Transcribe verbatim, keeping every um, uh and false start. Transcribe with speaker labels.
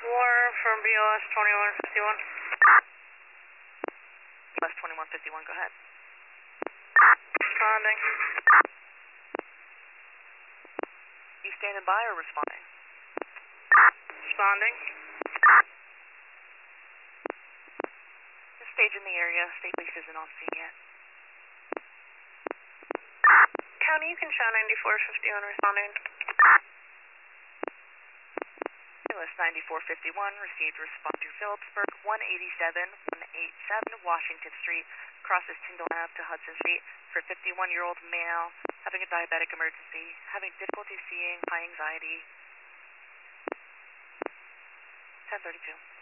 Speaker 1: War from B O S twenty-one fifty-one.
Speaker 2: B O S twenty-one fifty-one, go ahead.
Speaker 1: Responding.
Speaker 2: You standing by or responding?
Speaker 1: Responding.
Speaker 2: Stage in the area. State police isn't on scene yet.
Speaker 1: County, you can show ninety-four fifty-one responding.
Speaker 2: List ninety-four fifty-one received response to Phillipsburg, one eighty-seven, one eighty-seven Washington Street, crosses Tyndall Ave to Hudson Street for fifty-one-year-old male having a diabetic emergency, having difficulty seeing, high anxiety. ten thirty-two.